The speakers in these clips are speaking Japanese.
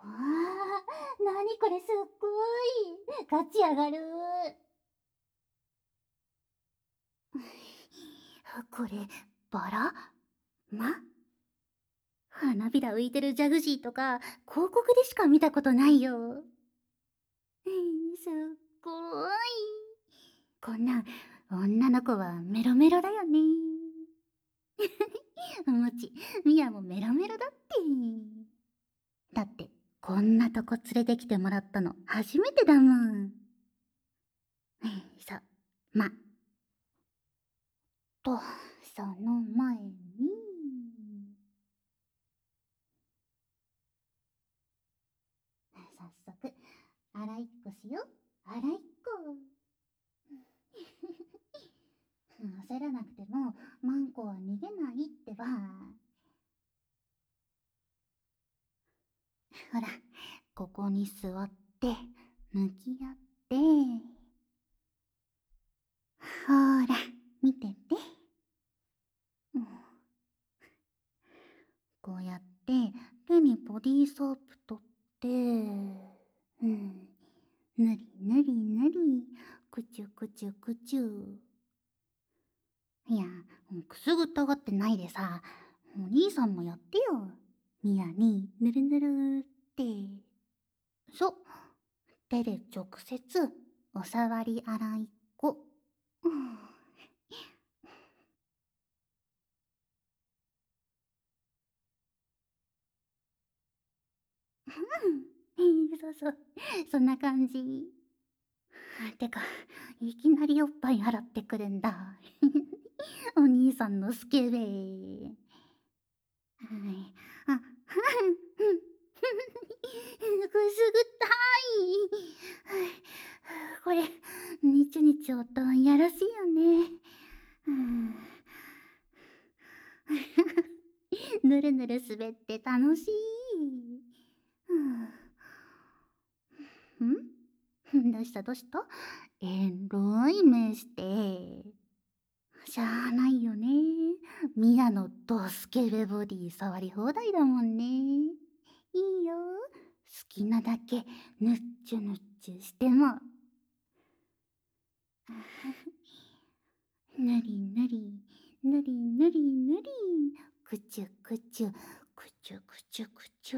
わあ、なにこれすっごい。ガチ上がる。これ、バラま花びら浮いてるジャグジーとか、広告でしか見たことないよ。すっごい。こんなん、女の子はメロメロだよね。もち、ミヤもメロメロだって。だって、こんなとこ連れてきてもらったの初めてだもん。ま、と、その前に、早速、洗いっこしよう。洗いっこ。焦らなくても、マンコは逃げないってば。ほら、ここに座って、向き合って、ほら、見てて。こうやって手にボディーソープ取って、ぬりぬりぬり、くちゅくちゅくちゅ。いや、くすぐったがってないでさ、お兄さんもやってよ。ミヤにぬるぬるって。そう、手で直接お触り洗いっこ。そうそう、そんな感じ。てか、いきなりおっぱい洗ってくるんだ。お兄さんのスケベ。はい。あ、くすぐったい。これ、にちょにちょとやらしいよね。ぬるぬる滑って楽しい。どうしたどうした？エロい目して。しゃあないよね。ミヤのドスケベボディ触り放題だもんね。いいよ。好きなだけぬっちゅぬっちゅしても。ぬりぬり、ぬりぬりぬり、くちゅくちゅ、くちゅくちゅくちゅ。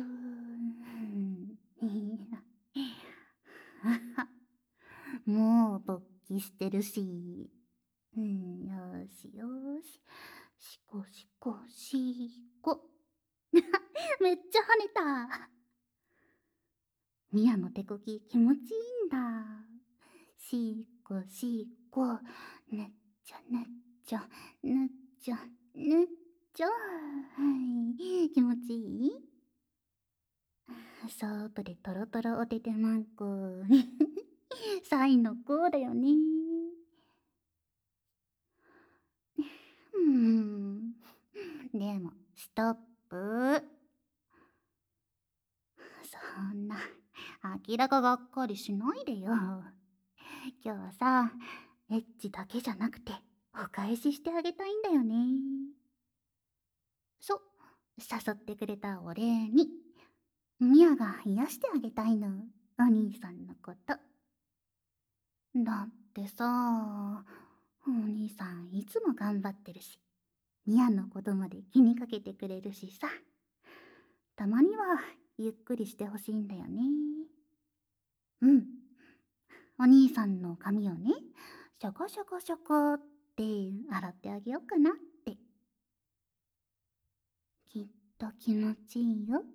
もう勃起してるし。よしよし。しこしこしこ。めっちゃ跳ねた。ミヤの手こき気持ちいいんだ。しこしこ。ぬっちょぬっちょ、ぬっちょ、ぬっちょ。はい。気持ちいい？ソープでトロトロおててまんこ。サイのこうだよね。でも、ストップ。そんな、明らかがっかりしないでよ。今日はさ、エッチだけじゃなくて、お返ししてあげたいんだよね。そう、誘ってくれたお礼に、ミヤが癒してあげたいの、お兄さんのこと。だってさ、お兄さんいつも頑張ってるし、ミヤのことまで気にかけてくれるしさ、たまにはゆっくりしてほしいんだよね。お兄さんの髪をね、ショコショコショコって洗ってあげようかなって。きっと気持ちいいよ。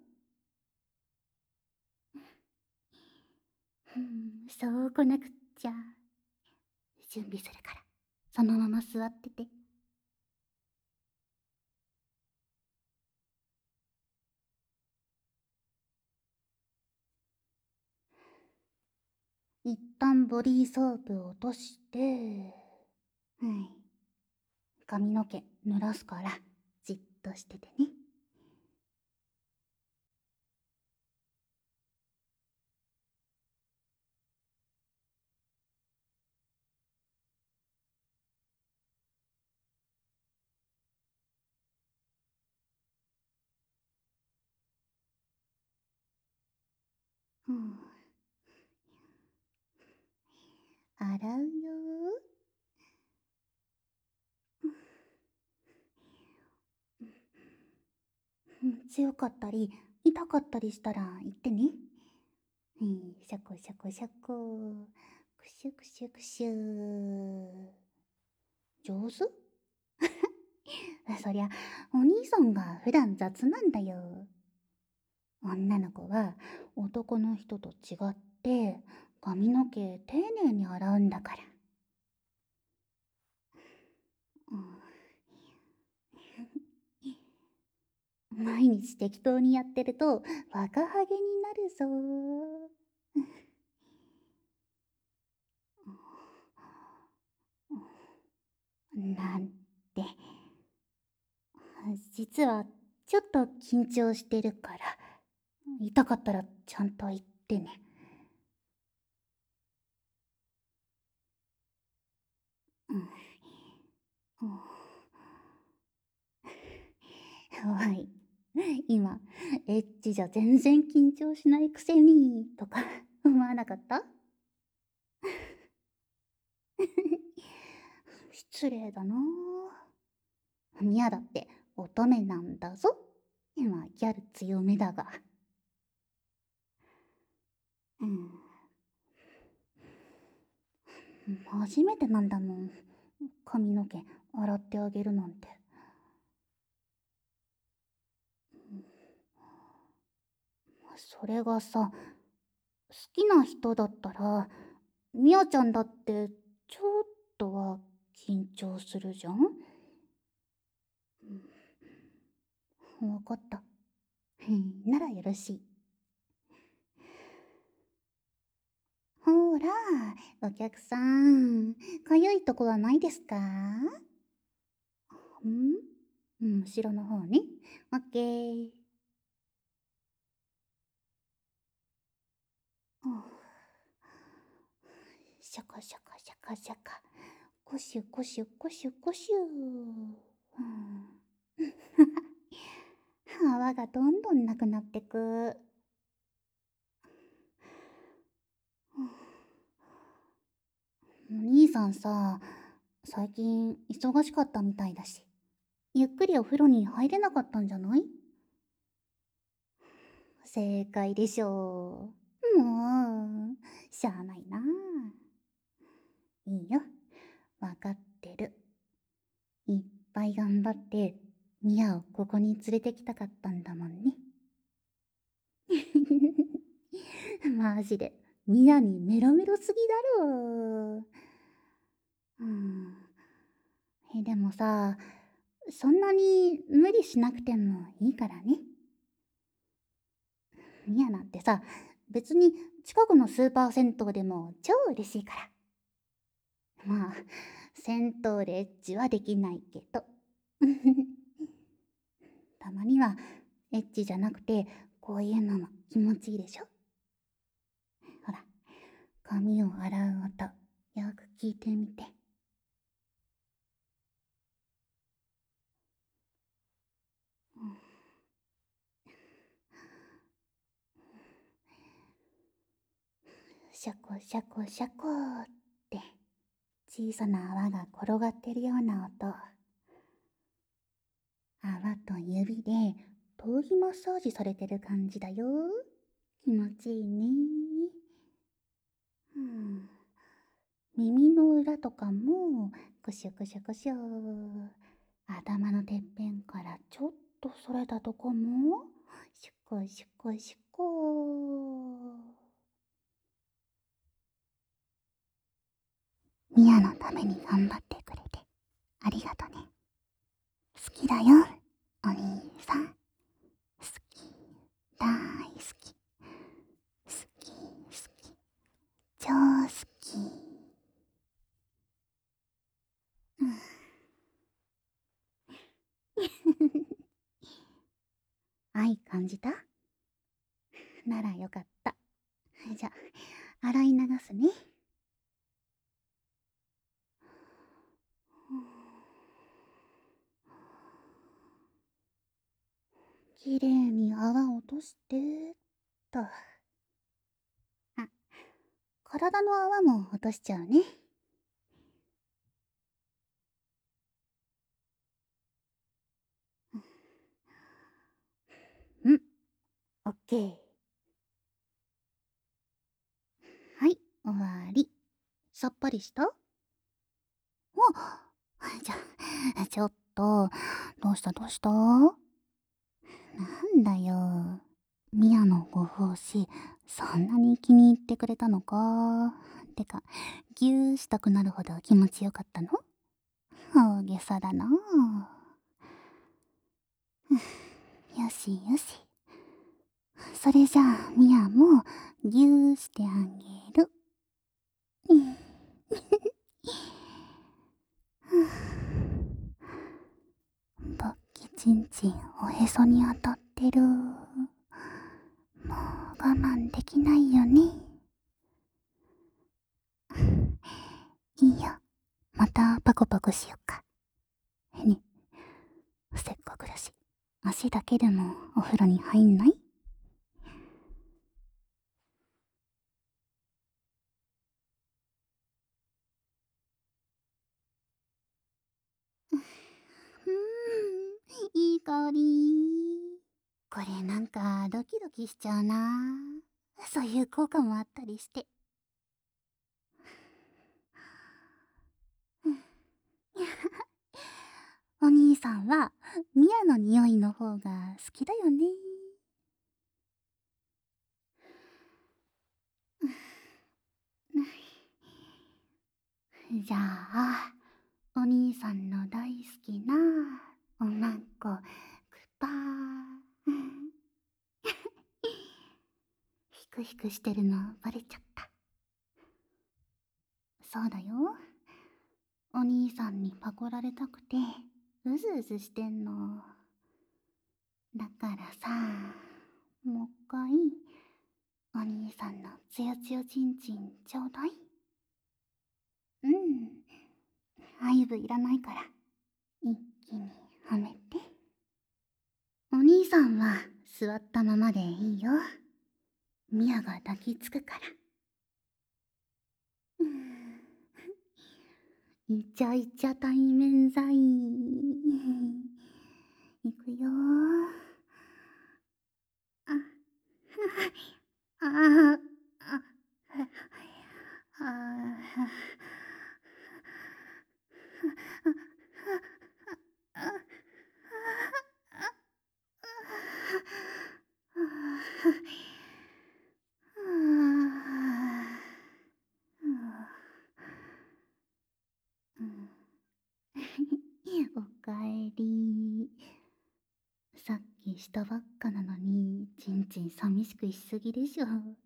そうこなくっちゃ。準備するから、そのまま座ってて。一旦ボディーソープを落として、髪の毛濡らすからじっとしててね。 うん、洗うよ。強かったり痛かったりしたら言ってね。シャコシャコシャコ、クシュクシュクシュ。上手。そりゃお兄さんが普段雑なんだよ。女の子は男の人と違って髪の毛丁寧に洗うんだから。うん、毎日適当にやってると若ハゲになるぞ。なんて。実はちょっと緊張してるから、痛かったらちゃんと言ってね。うん。うん、おい、今、エッチじゃ全然緊張しないくせに、とか思わなかった？失礼だなぁ。ミヤだって乙女なんだぞ。今、ギャル強めだが。うん。初めてなんだもん。髪の毛洗ってあげるなんて。それがさ、好きな人だったら、みやちゃんだってちょっとは緊張するじゃん。わかった。ならよろしい。ほら、お客さん、かゆいとこはないですか？後ろの方ね。オッケー。シャカシャカシャカシャカ。コシュコシュコシュコシュ。泡がどんどんなくなってく。お兄さんさ、最近忙しかったみたいだし、ゆっくりお風呂に入れなかったんじゃない？正解でしょう。もう、しゃあないな。いいよ、わかってる。いっぱい頑張って、ミヤをここに連れてきたかったんだもんね。マジで、ミヤにメロメロすぎだろ。でもさ、そんなに無理しなくてもいいからね。ミヤなんてさ、別に近くのスーパー銭湯でも超嬉しいから。まあ、銭湯でエッチはできないけど。たまにはエッチじゃなくて、こういうのも気持ちいいでしょ。ほら、髪を洗う音、よく聞いてみて。シャコシャコシャコって小さな泡が転がってるような音。泡と指で頭皮マッサージされてる感じだよ。気持ちいいね。うん。耳の裏とかもクシュクシュクシュ。頭のてっぺんからちょっとそれたとこもシュコシュコシュコ。ミヤのために頑張ってくれてありがとね。好きだよ、お兄さん。好き、大好き。好き、好き、超好き。愛感じた？ならよかった。じゃ、洗い流すね。きれいに泡落としてっと。 体の泡も落としちゃうね。うん、オッケー。はい、終わり。さっぱりした？じゃ、ちょっと、どうしたどうした？なんだよ。ミアのご奉仕、そんなに気に入ってくれたのか。てか、ぎゅーしたくなるほど気持ちよかったの？大げさだなあ。よしよし。それじゃあ、ミアもぎゅーしてあげる。ポッキチンチンおへそに当たってる。もう我慢できないよね。いいよ。またパコパコしよっか。ね、せっかくだし、足だけでもお風呂に入んない？いい香り。これなんかドキドキしちゃうな。そういう効果もあったりして。お兄さんはミアの匂いの方が好きだよね。じゃあ、お兄さんの大好きなおまんこ、くぱー。ひくひくしてるのバレちゃった。そうだよ。お兄さんにパコられたくて、うずうずしてんの。だからさ、もう一回、お兄さんのつよつよちんちんちょうだい。うん。アイブいらないから、一気にはめて。お兄さんは座ったままでいいよ。ミアが抱きつくから。イチャイチャ対面剤。いくよあ、あ、あ、あ、あ、おかえり。さっきしたばっかなのに、ちんちん寂しくしすぎでしょ。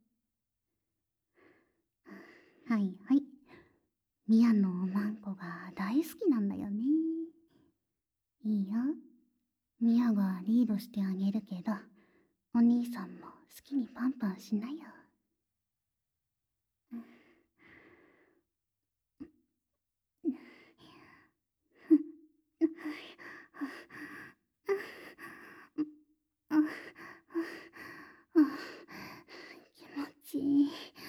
はいはい。ミアのおまんこが大好きなんだよね。いいよ。ミアがリードしてあげるけど、お兄さんも好きにパンパンしなよ。気持ちいい。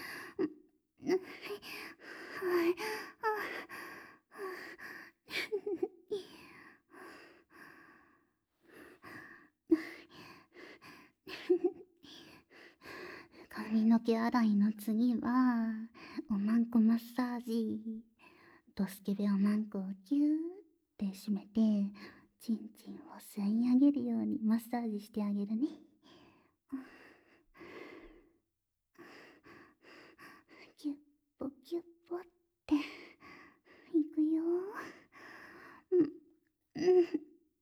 髪の毛洗いの次は、おまんこマッサージ。ドスケベおまんこをキューって締めて、チンチンを吸い上げるようにマッサージしてあげるね。キュッポキュッポっていくよ。うん、うん。ほ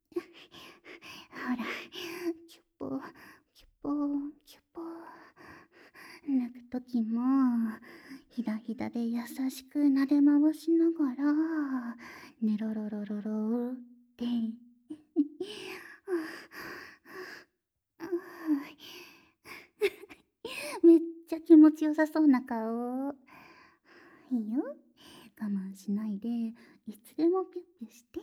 ら、キュッポキュッポキュッポ。抜くときもひだひだで優しく撫で回しながらネロロロロロってめっちゃ気持ちよさそうな顔。いいよ、我慢しないでいつでもピュッピュして。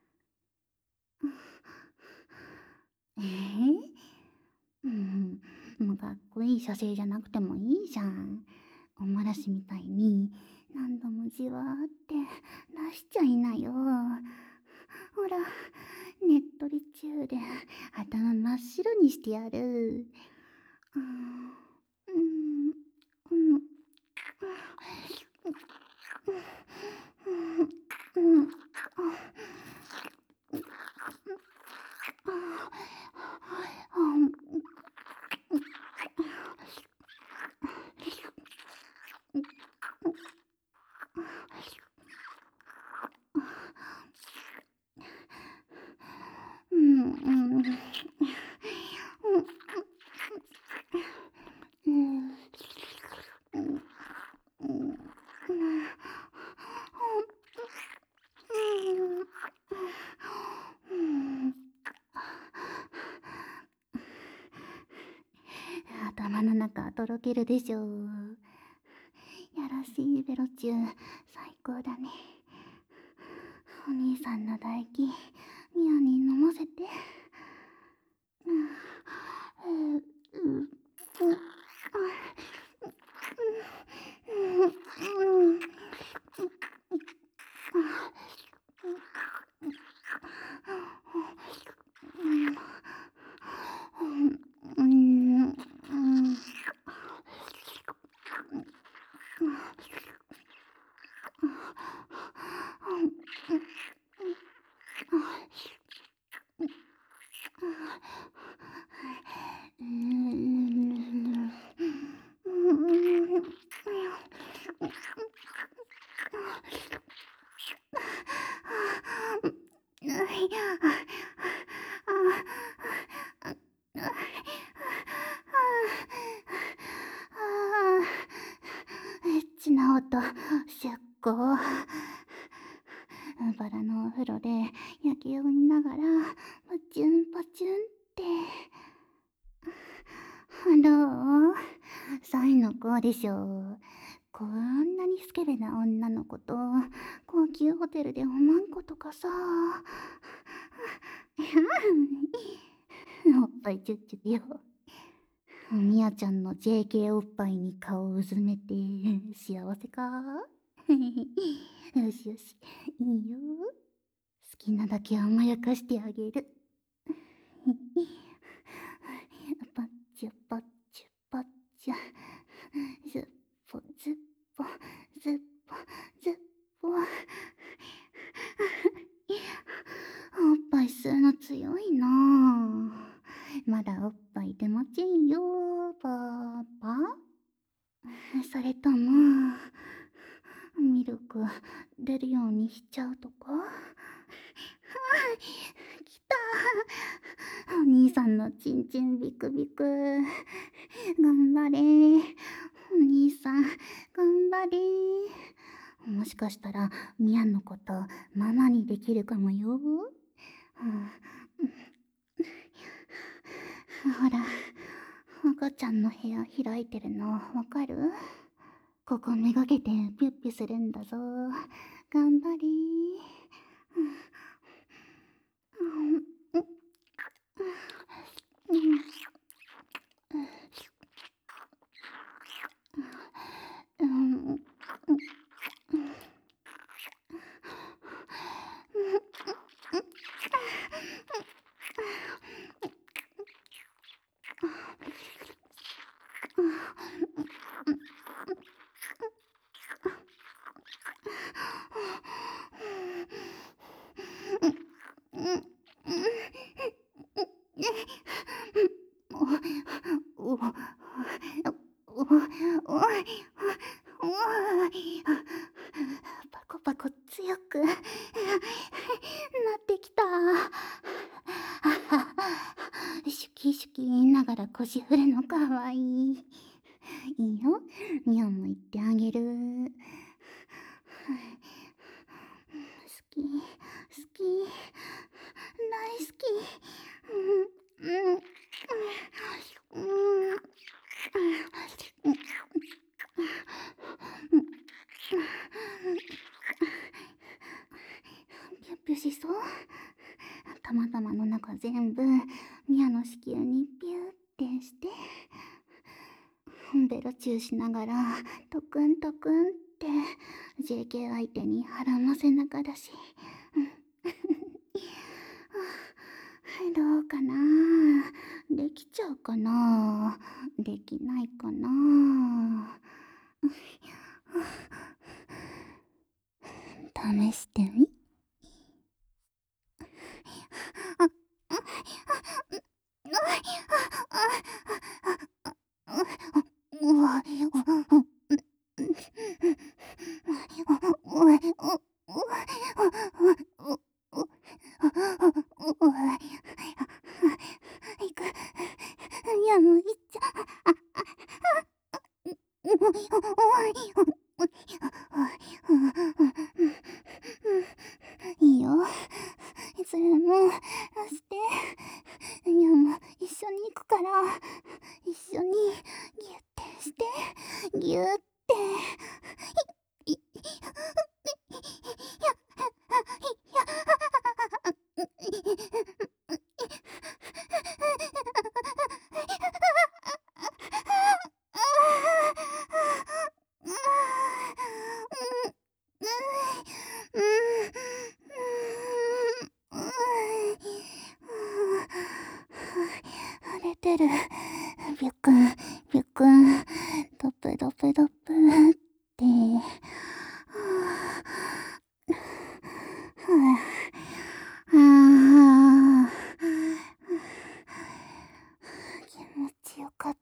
えー、うん、 もうかっこいい写真じゃなくてもいいじゃん。おもらしみたいに何度もじわーって出しちゃいなよ。ほら、ねっとり中で頭真っ白にしてやる。うん、うん、うん、うん、うん、うん、うん、うん、うん、頭の中とろけるでしょ。やらしいベロチュー最高だね。お兄さんの唾液ミヤに飲ませて。うん、うん、うん、うん、うん、エッチな音出航。バラのお風呂で夜景を見ながらパチュンパチュンって。どう？サイの子でしょ。こんなにスケベな女の子と高級ホテルでおまんことかさ。おっぱいチュッチュよ。みやちゃんの JK おっぱいに顔をうずめて幸せか？よしよし、いいよ。好きなだけ甘やかしてあげる。パッチュパッチュパッチュ。ずっぽずっぽずっぽずっぽ。おっぱい吸うの強いなあ。まだおっぱい出ませんよ、パパ。それともミルク出るようにしちゃうとか？来た。お兄さんのチンチンビクビク。頑張れお兄さん、頑張れ。もしかしたらミヤのことママにできるかもよ。ほら、赤ちゃんの部屋開いてるのわかる？ここめがけてピュッピュするんだぞ。頑張れ。おおおおパコパコ強くなってきた。シュキシュキ言いながら腰振るのかわいい。いいよ、ミオも言ってあげる。好き、好き、大好き。ピュッピュしそう。たまたまの中全部ミヤの子宮にピューってして。 ベロチューしながらトクントクンって JK 相手に腹ませながらし、どうかな、できちゃうかな、できないかな。試してみ。いく、いやもういっちゃ、いいよ、それもして、いやもう一緒に行くから、一緒にギュッてして、ギュッて、い、い、出てる。ビュクン、ビュクン、ドプドプドプって。気持ちよかった。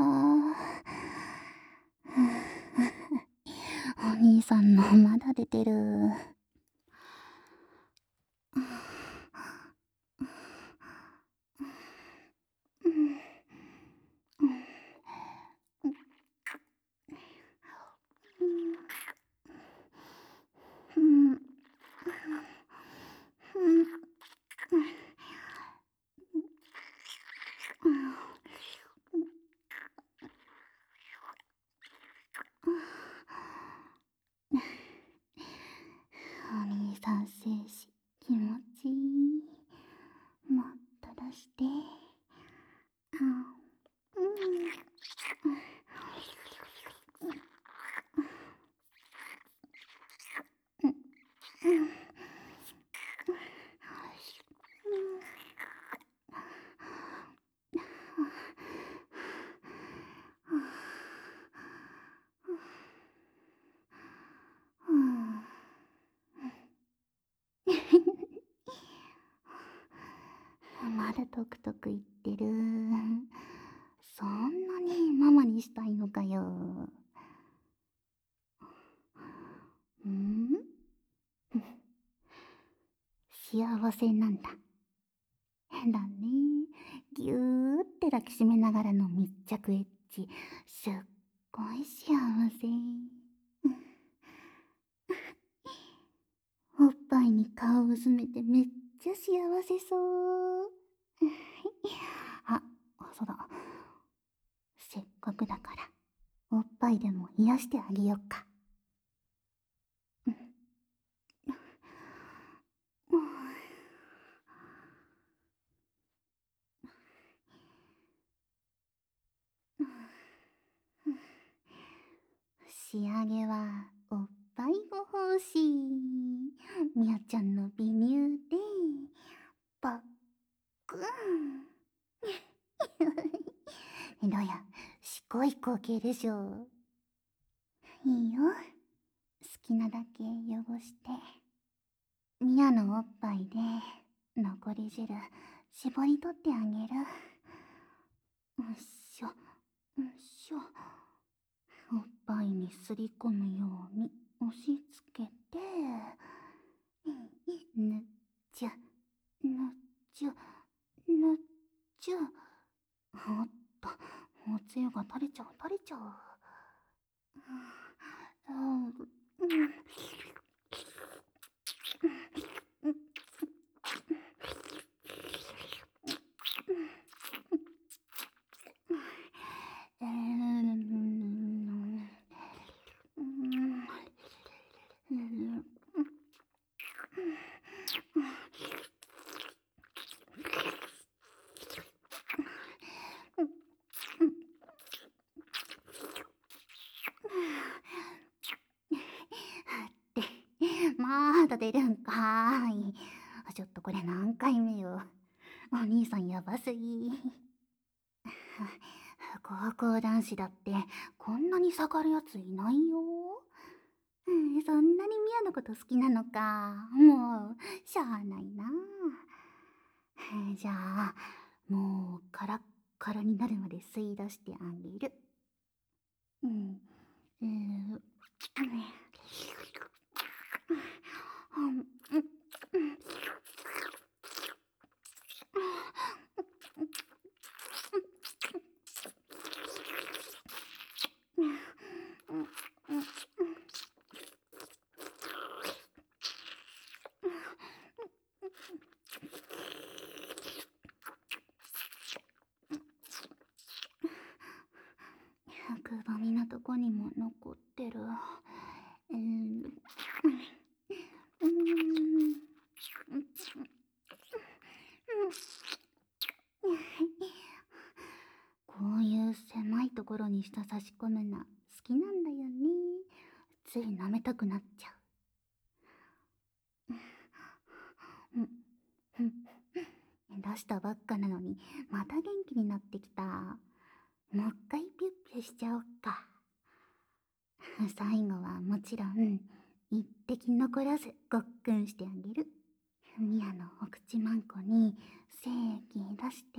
お兄さんのまだ出てる。お兄さん静止気持ちいい。もっと出して。まだトクトク言ってる。そんなにママにしたいのかよ。幸せなんだ。だね。ぎゅーって抱きしめながらの密着エッチ。すっごい幸せ。おっぱいに顔をうずめてめっちゃ幸せそう。あ、そうだ。せっかくだから、おっぱいでも癒してあげよっか。仕上げはおっぱいご奉仕。みやちゃんの美乳でパックン。どうや、しこい光景でしょ。いいよ、好きなだけ汚して。みやのおっぱいで残り汁絞り取ってあげる。よっしょ、よっしょ。おっぱいにすり込むように押し付けて、ぬっちゃ、ぬっちゃ、ぬっちゃ。おっと、おつゆが垂れちゃう垂れちゃう。 まだ出るんかーい。ちょっとこれ何回目よ。お兄さんやばすぎ。高校男子だってこんなに下がるやついないよ。そんなにミアのこと好きなのか。もう、しゃあないな。じゃあ、もうカラッカラになるまで吸い出してあげる。うん。うん。くぼみのとこにも残ってる。こういう狭いところに舌差し込むの好きなんだよね。つい舐めたくなっちゃう。出したばっかなのにまた元気になってきた。もう一回ピュッピュしちゃおっか。最後はもちろん一滴残らずごっくんしてあげる。ミアのお口まんこに精液出して、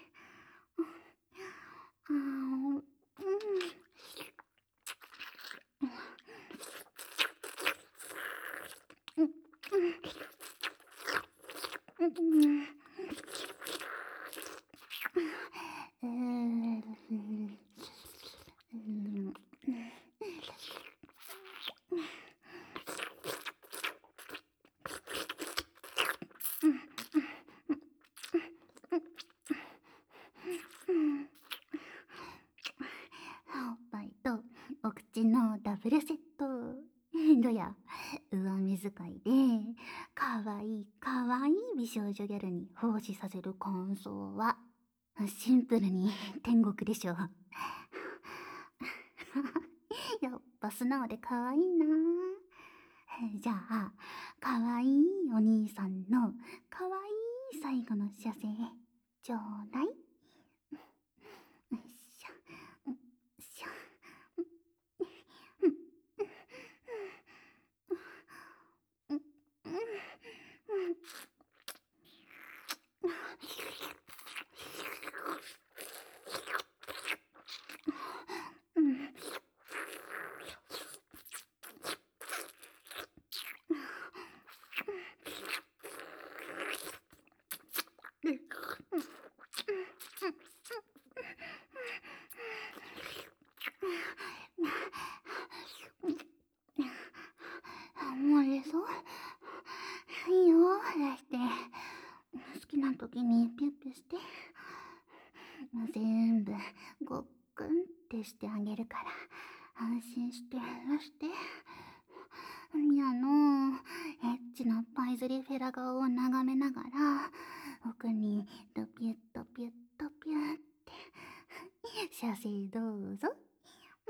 おっぱいとお口のダブルセット。どや、上目遣いでかわいいかわいい美少女ギャルに奉仕させる感想はシンプルに天国でしょ。やっぱ素直でかわいいな。じゃあ、かわいいお兄さんのかわいい最後の射精ちょうだい。よいしょ、よいしょ。もうええぞ。いいよ、出して。好きな時にピュッピュして。全部ごっくんってしてあげるから安心して出して。ミアのエッチなパイズリフェラ顔を眺めながら奥にドピュッドピュッドピュッって射精どうぞ。うん。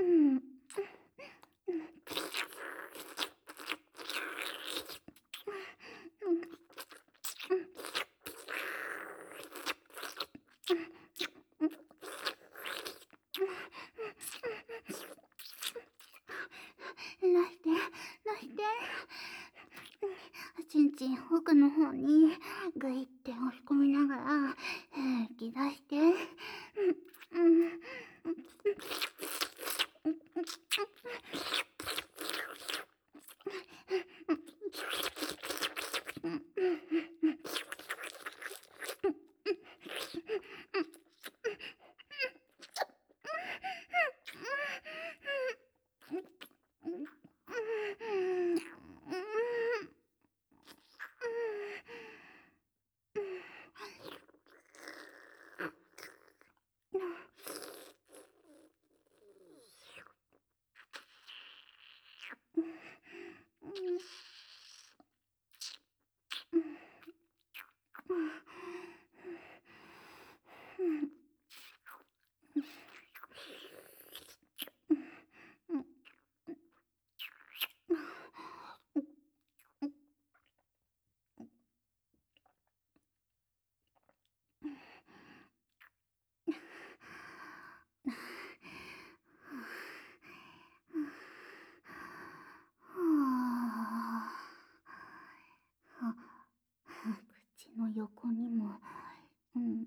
出して出して。ちんちん奥の方にグイって押し込みながら吐き出して。 どこにも、うん、うん、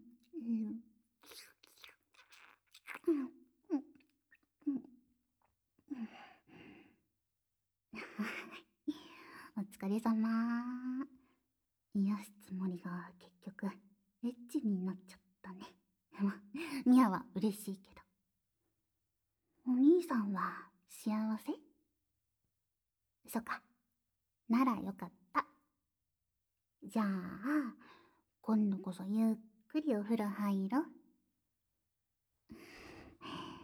うん、うん、うん。お疲れ様。癒すつもりが結局エッチになっちゃったね。ま、ミアは嬉しいけど。お兄さんは幸せ？そっか。ならよかった。じゃあ、今度こそゆっくりお風呂入ろう。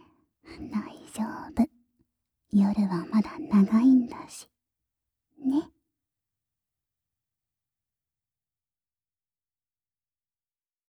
大丈夫。夜はまだ長いんだし。ね。